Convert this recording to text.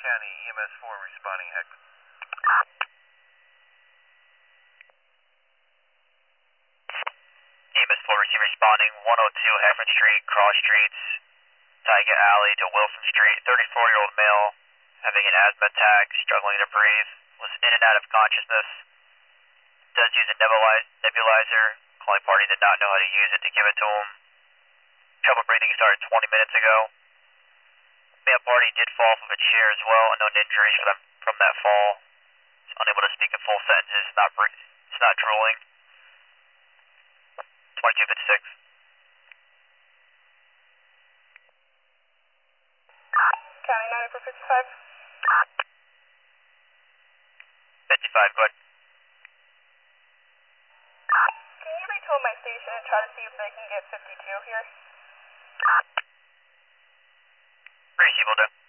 County, EMS 4 responding, heck. EMS 4 receive responding, 102 Heffron Street, cross streets, Taiga Alley to Wilson Street. 34-year-old male having an asthma attack, struggling to breathe, was in and out of consciousness. Does use a nebulizer. Calling party did not know how to use it to give it to him. Trouble breathing started 20 minutes ago. Male party did fall off of a chair as well, and known injuries from that fall. He's unable to speak in full sentences, it's not drooling. 2256. County 9455. 55, go ahead. Can you retool my station and try to see if they can get 52 here? Receive, will do.